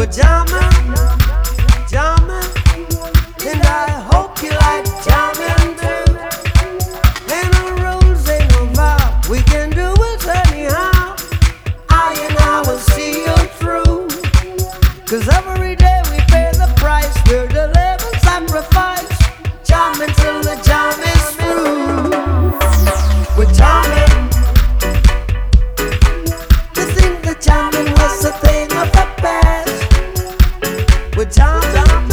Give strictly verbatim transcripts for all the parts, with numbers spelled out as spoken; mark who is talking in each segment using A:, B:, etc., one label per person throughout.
A: We're jamming, jamming, and I hope you like jamming too. Ain't no rules, ain't no vow, we can do it anyhow. I and I will see you through, 'cause every day we pay the price, we're the living sacrifice. Jamming till the jam is through. We're jamming. To think the jamming was a thing of the past. We're jamming,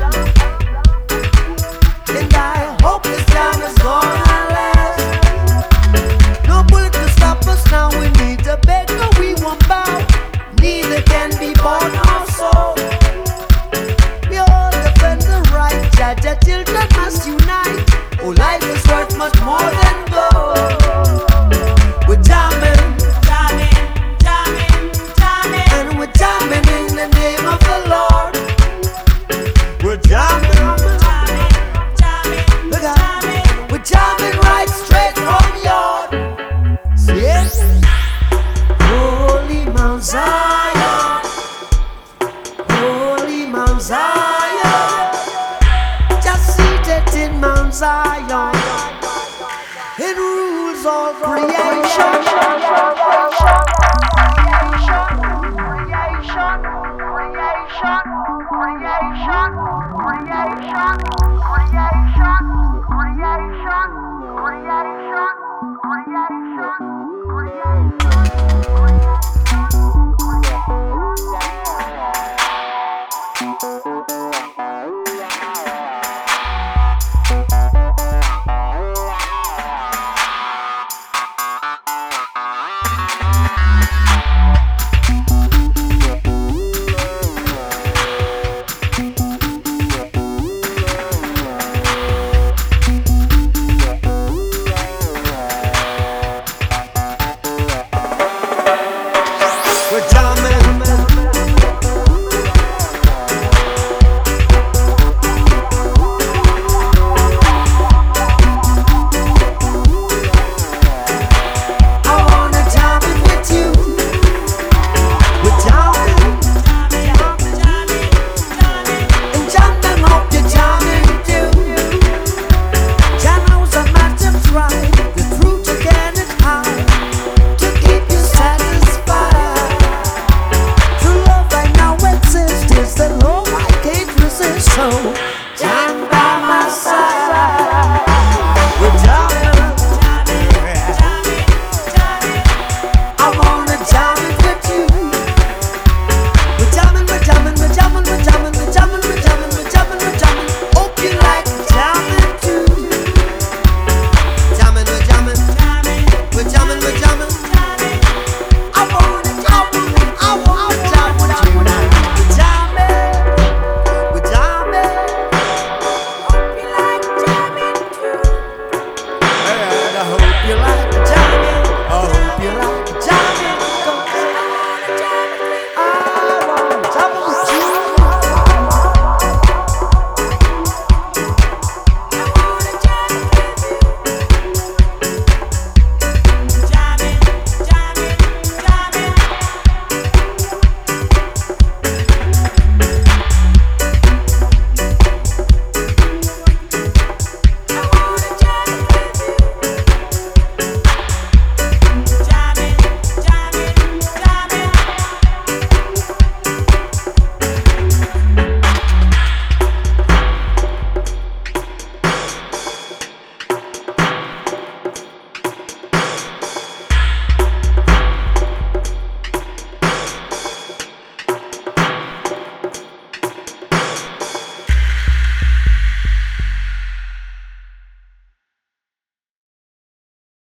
A: and I hope this jam is gonna last. No bullet to stop us now. We need to beg, no we won't bow. Neither can be born or sold. We all defend the right. Judge our children must unite. Oh, life is worth much more than gold. We're jamming, jamming, jamming, jamming, and we're jamming in the name of the Lord. We're jamming, jamming, jamming, jamming. We're jamming right straight from Lord. Yes, Holy Mount Zion, Holy Mount Zion, just seated in Mount Zion, it rules all creation. Creation, creation, creation, creation, creation, creation, creation, creation.